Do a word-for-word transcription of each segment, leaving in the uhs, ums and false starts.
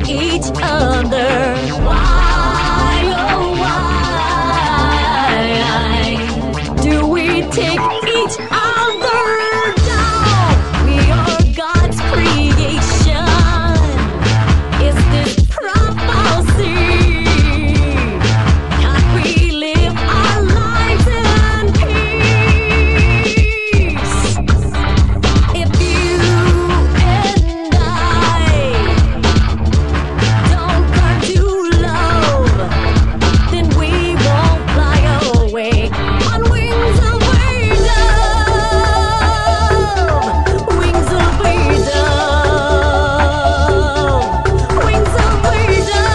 each other. Why, oh why do we take each other down? We are God's creation. Is this prophecy? Can't we live our lives in peace? If you and I don't learn to love, then we won't fly away on wings of freedom. Wings of freedom. Wings of freedom.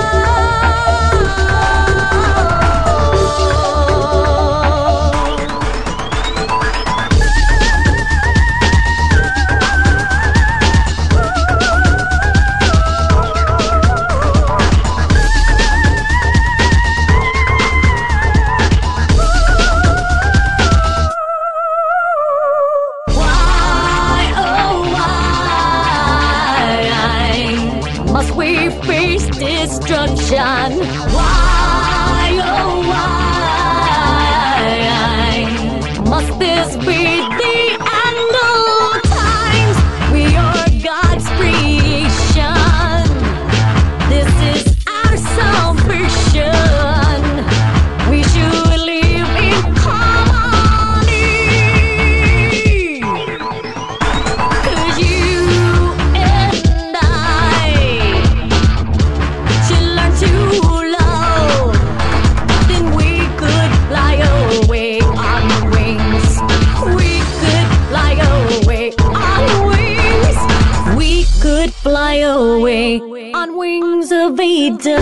Why, oh why must we face destruction? Why, oh why must this be the end of times? We are God's creation. This is our salvation. We should live in harmony. 'Cause you and I should learn to love. Then we could fly away on wings. We could fly away on wings. We could fly away on wings of freedom.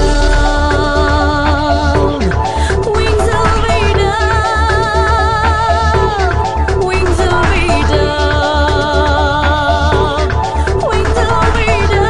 Wings of freedom. Wings of freedom. Wings of freedom.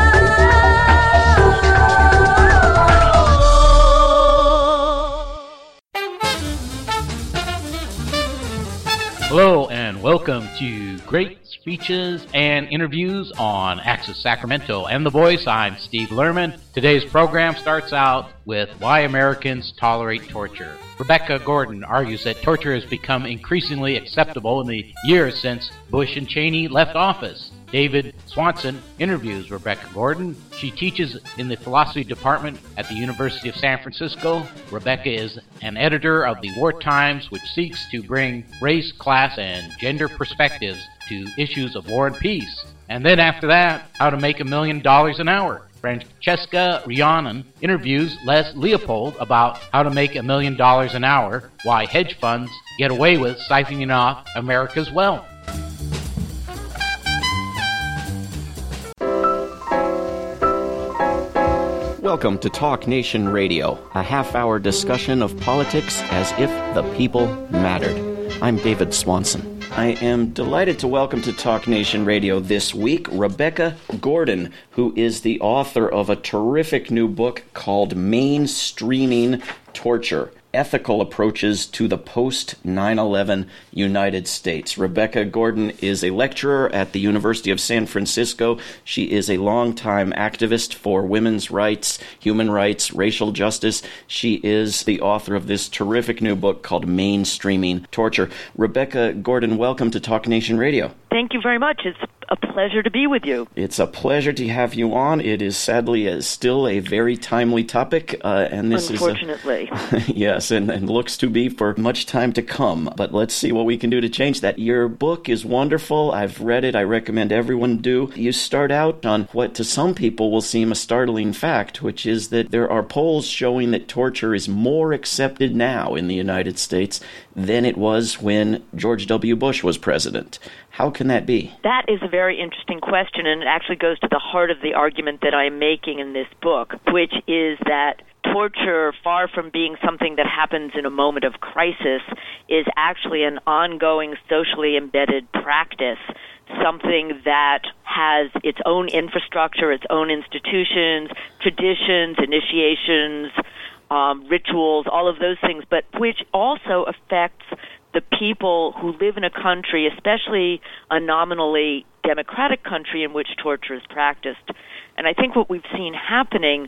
Hello and welcome to Great Speeches and Interviews on Access Sacramento and The Voice. I'm Steve Lerman. Today's program starts out with Why Americans Tolerate Torture. Rebecca Gordon argues that torture has become increasingly acceptable in the years since Bush and Cheney left office. David Swanson interviews Rebecca Gordon. She teaches in the philosophy department at the University of San Francisco. Rebecca is an editor of the War Times, which seeks to bring race, class, and gender perspectives to issues of war and peace. And then after that, how to make a million dollars an hour. Francesca Rhiannon interviews Les Leopold about how to make a million dollars an hour, why hedge funds get away with siphoning off America's wealth. Welcome to Talk Nation Radio, a half-hour discussion of politics as if the people mattered. I'm David Swanson. I am delighted to welcome to Talk Nation Radio this week Rebecca Gordon, who is the author of a terrific new book called Mainstreaming Torture: Ethical Approaches to the Post nine eleven United States. Rebecca Gordon is a lecturer at the University of San Francisco. She is a longtime activist for women's rights, human rights, racial justice. She is the author of this terrific new book called Mainstreaming Torture. Rebecca Gordon, welcome to Talk Nation Radio. Thank you very much. It's a pleasure to be with you. It's a pleasure to have you on. It is sadly uh, still a very timely topic, uh, and this Unfortunately. is a, yes, and, and looks to be for much time to come. But let's see what we can do to change that. Your book is wonderful. I've read it. I recommend everyone do. You start out on what to some people will seem a startling fact, which is that there are polls showing that torture is more accepted now in the United States than it was when George W. Bush was president. How can that be? That is a very interesting question, and it actually goes to the heart of the argument that I'm making in this book, which is that torture, far from being something that happens in a moment of crisis, is actually an ongoing socially embedded practice, something that has its own infrastructure, its own institutions, traditions, initiations, um, rituals, all of those things, but which also affects the people who live in a country, especially a nominally democratic country in which torture is practiced. And I think what we've seen happening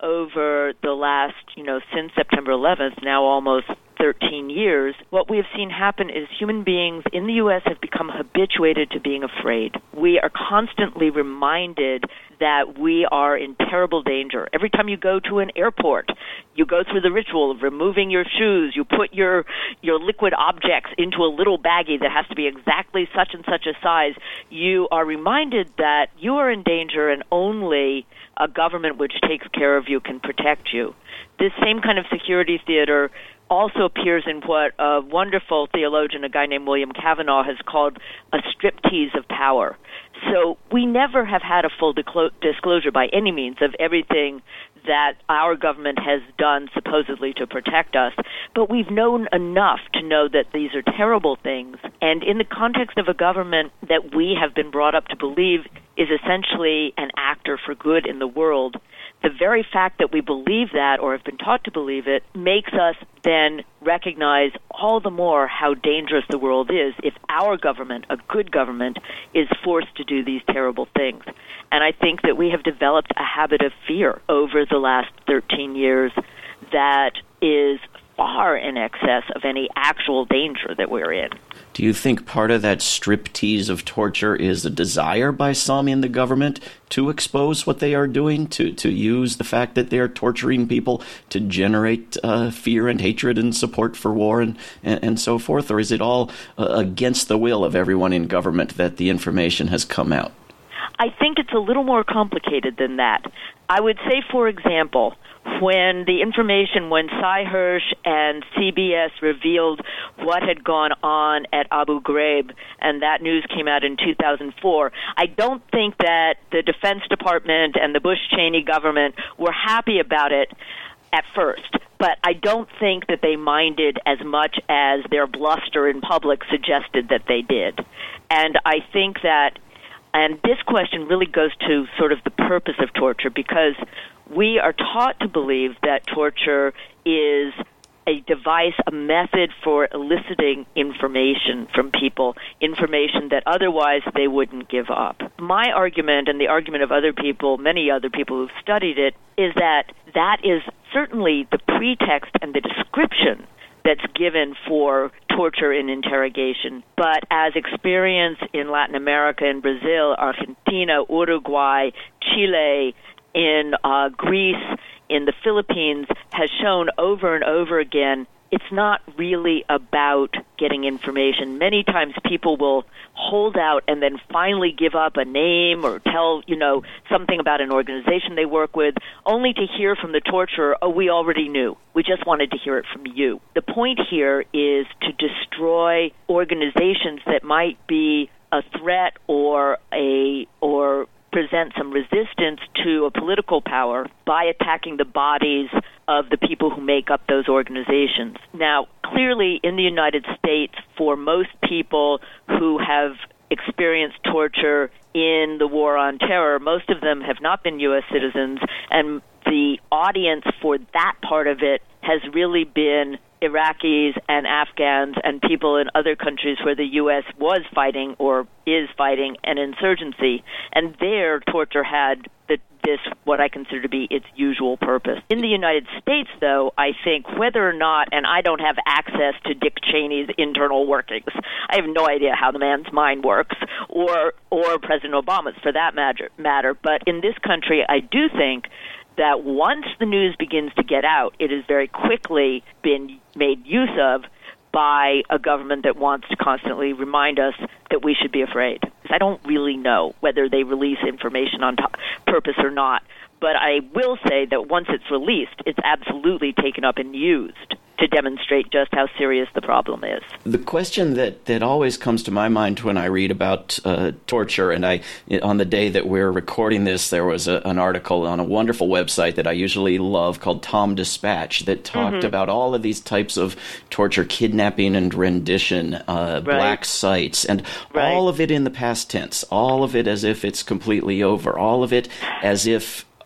over the last, you know, since September eleventh, now almost thirteen years, what we have seen happen is human beings in the U S have become habituated to being afraid. We are constantly reminded that we are in terrible danger. Every time you go to an airport, you go through the ritual of removing your shoes, you put your your liquid objects into a little baggie that has to be exactly such and such a size. You are reminded that you are in danger and only a government which takes care of you can protect you. This same kind of security theater also appears in what a wonderful theologian, a guy named William Kavanaugh, has called a striptease of power. So we never have had a full disclo- disclosure by any means of everything that our government has done supposedly to protect us, but we've known enough to know that these are terrible things. And in the context of a government that we have been brought up to believe is essentially an actor for good in the world, the very fact that we believe that or have been taught to believe it makes us then recognize all the more how dangerous the world is if our government, a good government, is forced to do these terrible things. And I think that we have developed a habit of fear over the last thirteen years that is far in excess of any actual danger that we're in. Do you think part of that striptease of torture is a desire by some in the government to expose what they are doing, to, to use the fact that they're torturing people to generate uh, fear and hatred and support for war and, and, and so forth? Or is it all uh, against the will of everyone in government that the information has come out? I think it's a little more complicated than that. I would say, for example, when the information, when Sy Hersh and C B S revealed what had gone on at Abu Ghraib, and that news came out in two thousand four, I don't think that the Defense Department and the Bush-Cheney government were happy about it at first. But I don't think that they minded as much as their bluster in public suggested that they did. And I think that, and this question really goes to sort of the purpose of torture, because we are taught to believe that torture is a device, a method for eliciting information from people, information that otherwise they wouldn't give up. My argument, and the argument of other people, many other people who've studied it, is that that is certainly the pretext and the description that's given for torture and interrogation. But as experience in Latin America, in Brazil, Argentina, Uruguay, Chile, in uh, Greece, in the Philippines, has shown over and over again, it's not really about getting information. Many times people will hold out and then finally give up a name or tell, you know, something about an organization they work with, only to hear from the torturer, oh, we already knew. We just wanted to hear it from you. The point here is to destroy organizations that might be a threat or a or present some resistance to a political power by attacking the bodies of the people who make up those organizations. Now, clearly in the United States, for most people who have experienced torture in the war on terror, most of them have not been U S citizens, and the audience for that part of it has really been Iraqis and Afghans and people in other countries where the U S was fighting or is fighting an insurgency. And there, torture had the, this, what I consider to be its usual purpose. In the United States, though, I think whether or not, and I don't have access to Dick Cheney's internal workings, I have no idea how the man's mind works, or, or President Obama's for that matter, matter. But in this country, I do think that once the news begins to get out, it has very quickly been made use of by a government that wants to constantly remind us that we should be afraid. I don't really know whether they release information on top, purpose or not, but I will say that once it's released, it's absolutely taken up and used to demonstrate just how serious the problem is. The question that, that always comes to my mind when I read about uh, torture, and I on the day that we're recording this, there was a, an article on a wonderful website that I usually love called Tom Dispatch that talked mm-hmm. about all of these types of torture, kidnapping and rendition, uh, right. black sites, and right. all of it in the past tense, all of it as if it's completely over, all of it as if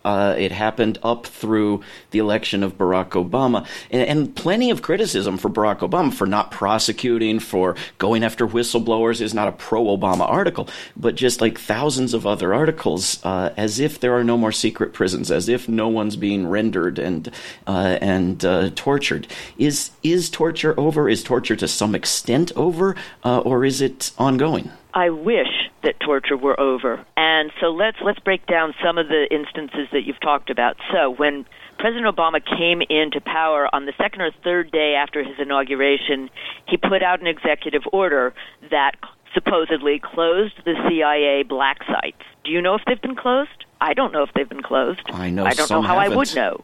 Uh, it happened up through the election of Barack Obama, and, and plenty of criticism for Barack Obama for not prosecuting, for going after whistleblowers. Is not a pro-Obama article, but just like thousands of other articles, uh, as if there are no more secret prisons, as if no one's being rendered and uh, and uh, tortured. Is is torture over? Is torture to some extent over, uh, or is it ongoing? I wish that torture were over. And so let's let's break down some of the instances that you've talked about. So when President Obama came into power on the second or third day after his inauguration, he put out an executive order that supposedly closed the C I A black sites. Do you know if they've been closed? I don't know if they've been closed. I know I don't some know how haven't. I would know.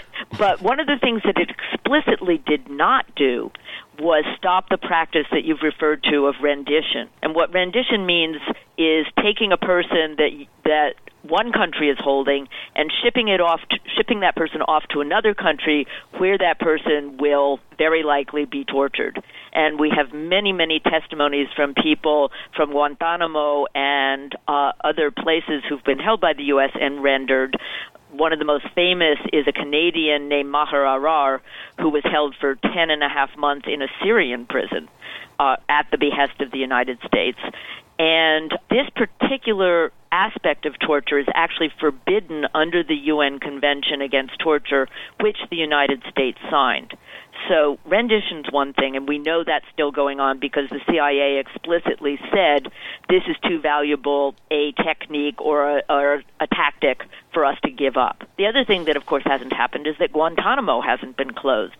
But one of the things that it explicitly did not do was stop the practice that you've referred to of rendition. And what rendition means is taking a person that that one country is holding and shipping it off, to, shipping that person off to another country where that person will very likely be tortured. And we have many, many testimonies from people from Guantanamo and uh, other places who've been held by the U S and rendered. One of the most famous is a Canadian named Maher Arar, who was held for ten and a half months in a Syrian prison uh, at the behest of the United States. And this particular aspect of torture is actually forbidden under the U N Convention Against Torture, which the United States signed. So rendition's one thing, and we know that's still going on because the C I A explicitly said this is too valuable a technique or a, or a tactic for us to give up. The other thing that, of course, hasn't happened is that Guantanamo hasn't been closed.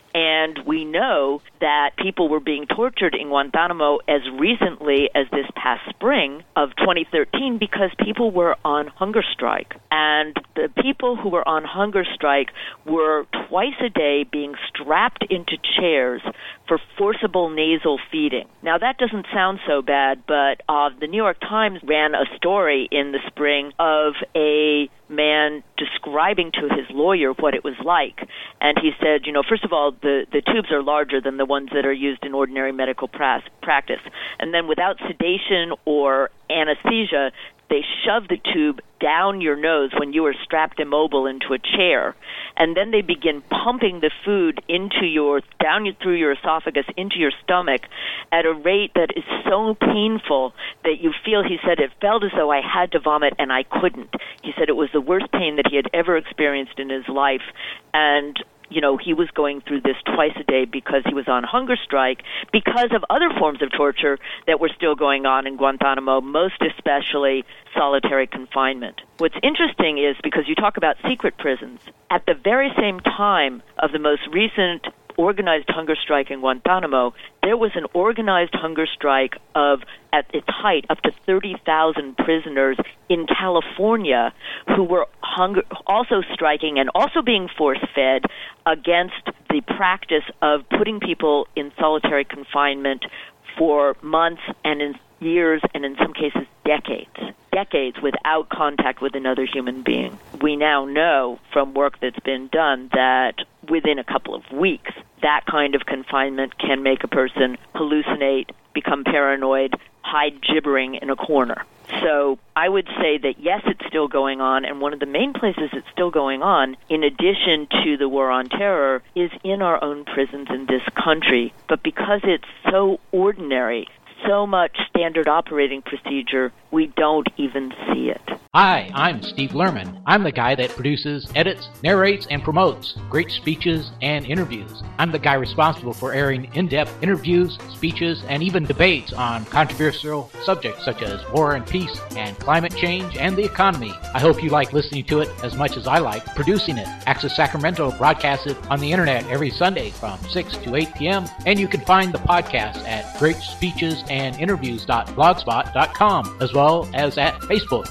And we know that people were being tortured in Guantanamo as recently as this past spring of twenty thirteen because people were on hunger strike. And the people who were on hunger strike were twice a day being strapped into chairs for forcible nasal feeding. Now, that doesn't sound so bad, but uh, the New York Times ran a story in the spring of a man describing to his lawyer what it was like. And he said, you know, first of all, the, the tubes are larger than the ones that are used in ordinary medical pra- practice. And then without sedation or anesthesia, they shove the tube down your nose when you are strapped immobile into a chair. And then they begin pumping the food into your, down through your esophagus, into your stomach at a rate that is so painful that you feel, he said, it felt as though I had to vomit and I couldn't. He said it was the worst pain that he had ever experienced in his life. And you know, he was going through this twice a day because he was on hunger strike because of other forms of torture that were still going on in Guantanamo, most especially solitary confinement. What's interesting is, because you talk about secret prisons, at the very same time of the most recent organized hunger strike in Guantanamo, there was an organized hunger strike of, at its height, up to thirty thousand prisoners in California who were hunger, also striking and also being force-fed against the practice of putting people in solitary confinement for months and in years and in some cases decades, decades without contact with another human being. We now know from work that's been done that within a couple of weeks, that kind of confinement can make a person hallucinate, become paranoid, hide gibbering in a corner. So I would say that, yes, it's still going on, and one of the main places it's still going on, in addition to the war on terror, is in our own prisons in this country. But because it's so ordinary, so much standard operating procedure, we don't even see it. Hi, I'm Steve Lerman. I'm the guy that produces, edits, narrates, and promotes great speeches and interviews. I'm the guy responsible for airing in-depth interviews, speeches, and even debates on controversial subjects such as war and peace and climate change and the economy. I hope you like listening to it as much as I like producing it. Access Sacramento broadcasts it on the internet every Sunday from six to eight p.m., and you can find the podcast at great speeches and interviews dot blogspot dot com, as well as at Facebook.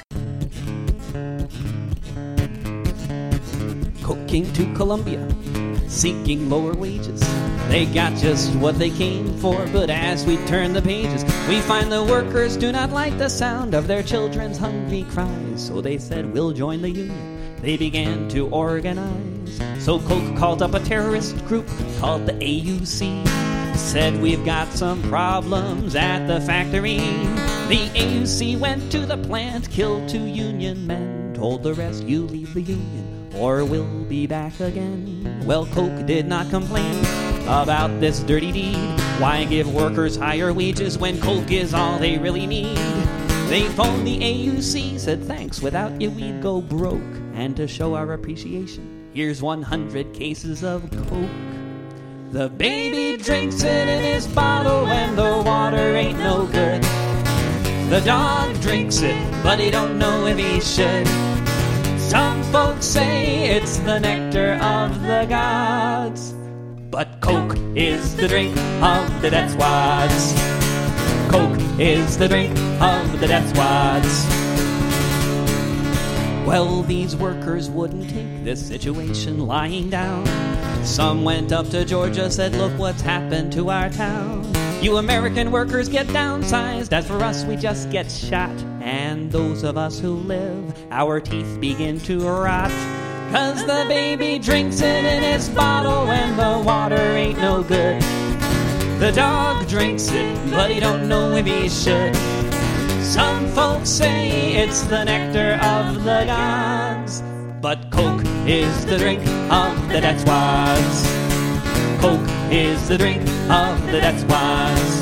Coke came to Colombia, seeking lower wages. They got just what they came for, but as we turn the pages, we find the workers do not like the sound of their children's hungry cries. So they said, we'll join the union. They began to organize. So Coke called up a terrorist group called the A U C. Said, we've got some problems at the factory. The A U C went to the plant, killed two union men, told the rest, you leave the union or we'll be back again. Well, Coke did not complain about this dirty deed. Why give workers higher wages when Coke is all they really need? They phoned the A U C, said thanks, without you we'd go broke. And to show our appreciation, here's one hundred cases of Coke. The baby drinks it in his bottle and the water ain't no good. The dog drinks it, but he don't know if he should. Some folks say it's the nectar of the gods, but Coke is the drink of the death squads. Coke is the drink of the death squads. Well, these workers wouldn't take this situation lying down. Some went up to Georgia, said, look what's happened to our town. You American workers get downsized, as for us we just get shot. And those of us who live, our teeth begin to rot. Cause the baby drinks it in his bottle and the water ain't no good. The dog drinks it, but he don't know if he should. Some folks say it's the nectar of the gods, but Coke is the drink of the death squads. Coke is the drink of the death squads.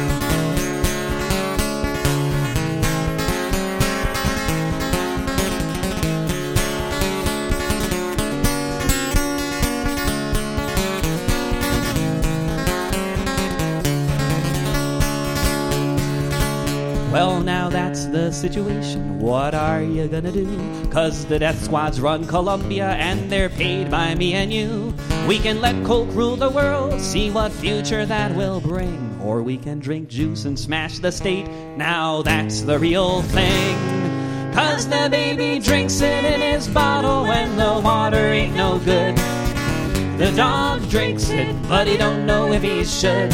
Well, now that's the situation. What are you gonna do? Cause the death squads run Colombia and they're paid by me and you. We can let Coke rule the world, see what future that will bring. Or we can drink juice and smash the state. Now that's the real thing. Cause the baby drinks it in his bottle and the water ain't no good. The dog drinks it, but he don't know if he should.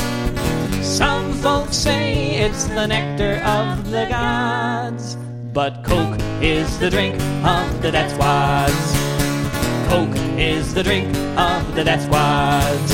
Some folks say it's the nectar of the gods, but Coke is the drink of the death squads. Coke is the drink of the death squads.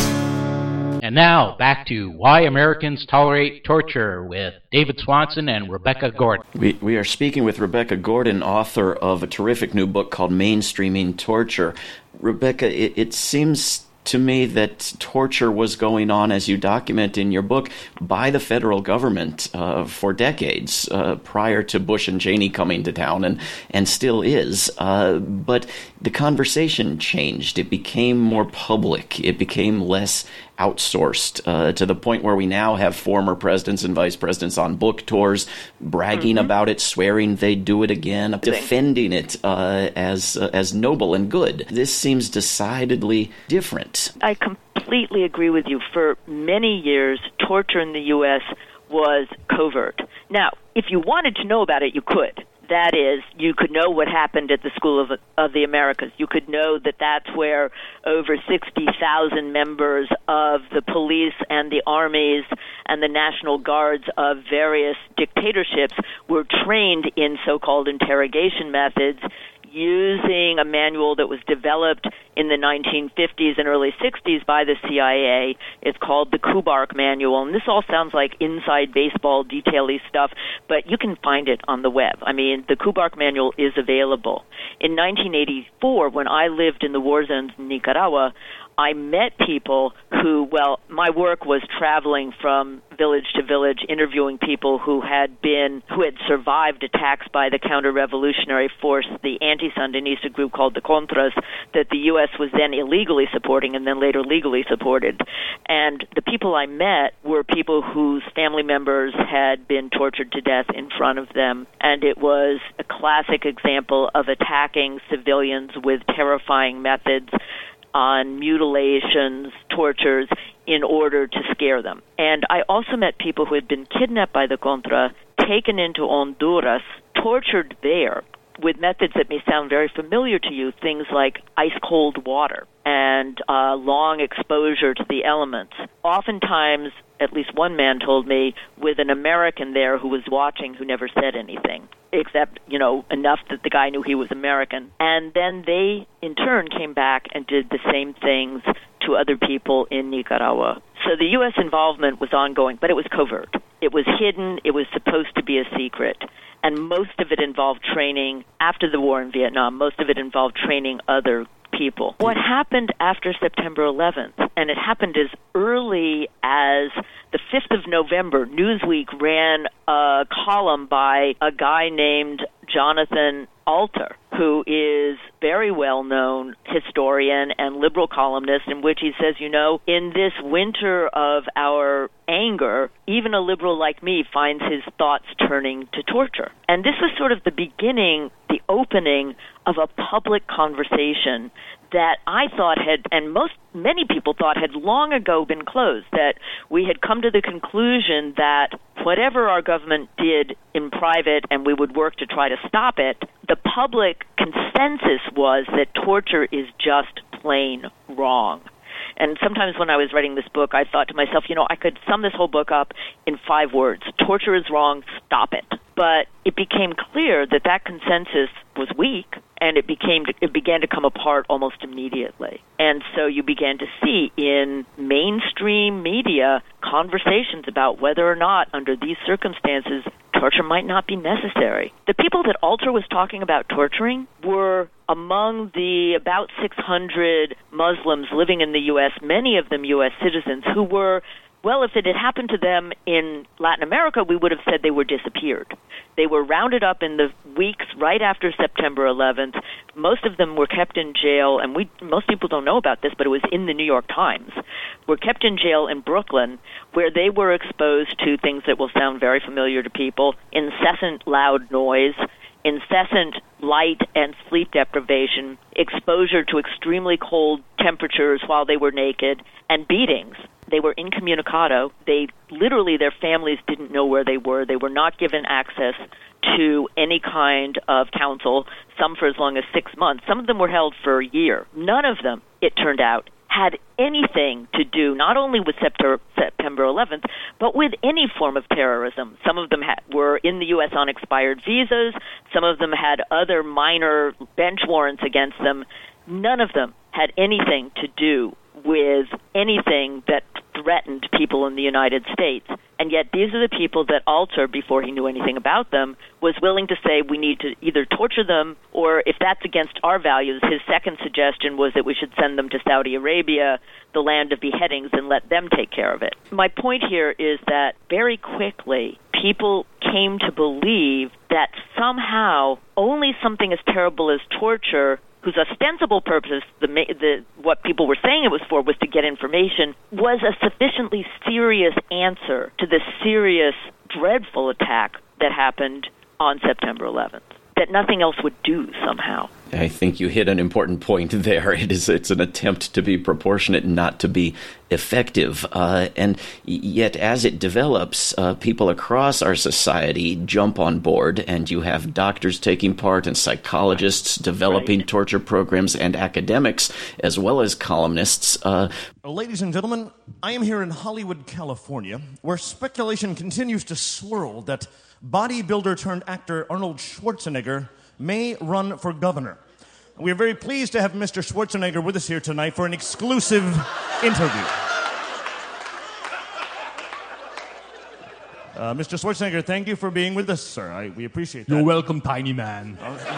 And now, back to Why Americans Tolerate Torture with David Swanson and Rebecca Gordon. We, we are speaking with Rebecca Gordon, author of a terrific new book called Mainstreaming Torture. Rebecca, it, it seems to me that torture was going on, as you document in your book, by the federal government uh, for decades uh, prior to Bush and Cheney coming to town, and, and still is. Uh, but the conversation changed. It became more public. It became less outsourced uh, to the point where we now have former presidents and vice presidents on book tours bragging mm-hmm. about it, swearing they'd do it again, defending it uh, as uh, as noble and good. This seems decidedly different. I completely agree with you. For many years, torture in the U S was covert. Now, if you wanted to know about it, you could. That is, you could know what happened at the School of, of the Americas. You could know that that's where over sixty thousand members of the police and the armies and the National Guards of various dictatorships were trained in so-called interrogation methods, using a manual that was developed in the nineteen fifties and early sixties by the C I A. It's called the Kubark Manual, and this all sounds like inside baseball detail-y stuff, but you can find it on the web. I mean, the Kubark Manual is available. In nineteen eighty-four, when I lived in the war zones in Nicaragua, I met people who, well, my work was traveling from village to village, interviewing people who had been, who had survived attacks by the counter-revolutionary force, the anti-Sandinista group called the Contras, that the U S was then illegally supporting and then later legally supported. And the people I met were people whose family members had been tortured to death in front of them. And it was a classic example of attacking civilians with terrifying methods, on mutilations, tortures, in order to scare them. And I also met people who had been kidnapped by the Contra, taken into Honduras, tortured there with methods that may sound very familiar to you, things like ice-cold water and uh, long exposure to the elements. Oftentimes, at least one man told me, with an American there who was watching who never said anything, except, you know, enough that the guy knew he was American. And then they, in turn, came back and did the same things to other people in Nicaragua. So the U S involvement was ongoing, but it was covert. It was hidden. It was supposed to be a secret. and most of it involved training after the war in Vietnam. Most of it involved training other people. What happened after September eleventh, and it happened as early as the fifth of November, Newsweek ran a column by a guy named Jonathan Alter, who is very well-known historian and liberal columnist, in which he says, you know, in this winter of our anger, even a liberal like me finds his thoughts turning to torture. And this was sort of the beginning, the opening of a public conversation that I thought had, and most, many people thought had long ago been closed, that we had come to the conclusion that whatever our government did in private, and we would work to try to stop it, the public consensus was that torture is just plain wrong. And sometimes when I was writing this book, I thought to myself, you know, I could sum this whole book up in five words. Torture is wrong, stop it. But it became clear that that consensus was weak, and it became it began to come apart almost immediately. And so you began to see in mainstream media conversations about whether or not, under these circumstances, torture might not be necessary. The people that Alter was talking about torturing were among the about six hundred Muslims living in the U S, many of them U S citizens, who were, well, if it had happened to them in Latin America, we would have said they were disappeared. They were rounded up in the weeks right after September eleventh. Most of them were kept in jail, and we most people don't know about this, but it was in the New York Times, were kept in jail in Brooklyn, where they were exposed to things that will sound very familiar to people: incessant loud noise, incessant light and sleep deprivation, exposure to extremely cold temperatures while they were naked, and beatings. They were incommunicado. They literally, their families didn't know where they were. They were not given access to any kind of counsel, some for as long as six months. Some of them were held for a year. None of them, it turned out, had anything to do not only with September eleventh, but with any form of terrorism. Some of them had, were in the U S on expired visas. Some of them had other minor bench warrants against them. None of them had anything to do with anything that threatened people in the United States. And yet these are the people that Alter, before he knew anything about them, was willing to say we need to either torture them, or if that's against our values, his second suggestion was that we should send them to Saudi Arabia, the land of beheadings, and let them take care of it. My point here is that very quickly people came to believe that somehow only something as terrible as torture, whose ostensible purpose, the, the what people were saying it was for, was to get information, was a sufficiently serious answer to the serious, dreadful attack that happened on September eleventh, that nothing else would do somehow. I think you hit an important point there. It is, it's an attempt to be proportionate, not to be effective. Uh, and yet, as it develops, uh, people across our society jump on board, and you have doctors taking part and psychologists developing right. torture programs, and academics, as well as columnists. Uh, Ladies and gentlemen, I am here in Hollywood, California, where speculation continues to swirl that bodybuilder-turned-actor Arnold Schwarzenegger may run for governor. We are very pleased to have Mister Schwarzenegger with us here tonight for an exclusive interview. Uh, Mister Schwarzenegger, thank you for being with us, sir. I, we appreciate that. You're welcome, tiny man.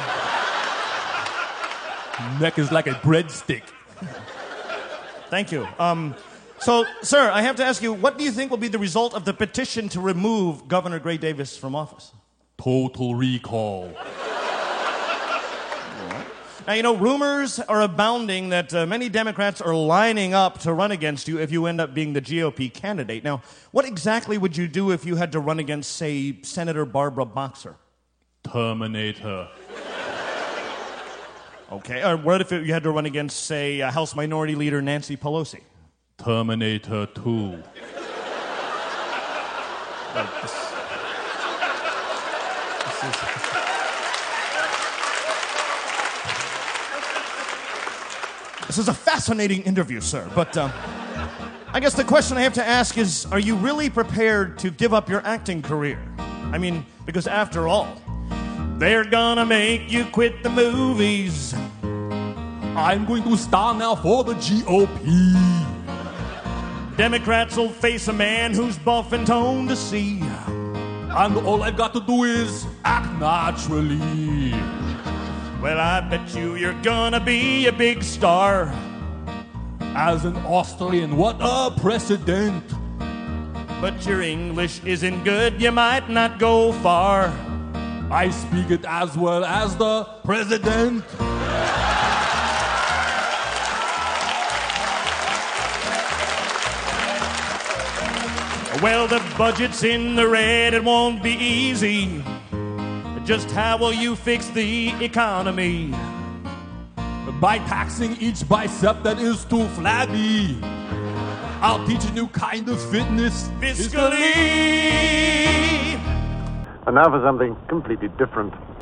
Neck is like a breadstick. Thank you. Um, so, sir, I have to ask you, what do you think will be the result of the petition to remove Governor Gray Davis from office? Total recall. Now, you know, rumors are abounding that uh, many Democrats are lining up to run against you if you end up being the G O P candidate. Now, what exactly would you do if you had to run against, say, Senator Barbara Boxer? Terminator. Okay, or what if you had to run against, say, uh, House Minority Leader Nancy Pelosi? Terminator two. Well, this, this is... This is a fascinating interview, sir, but uh, I guess the question I have to ask is, are you really prepared to give up your acting career? I mean, because after all, they're gonna make you quit the movies. I'm going to star now for the G O P. Democrats will face a man who's buff and toned to see. And all I've got to do is act naturally. Well, I bet you you're gonna be a big star. As an Austrian, what a precedent. But your English isn't good, you might not go far. I speak it as well as the president. Well, the budget's in the red, it won't be easy. Just how will you fix the economy? By taxing each bicep that is too flabby. I'll teach a new kind of fitness Fiscally. And now for something completely different.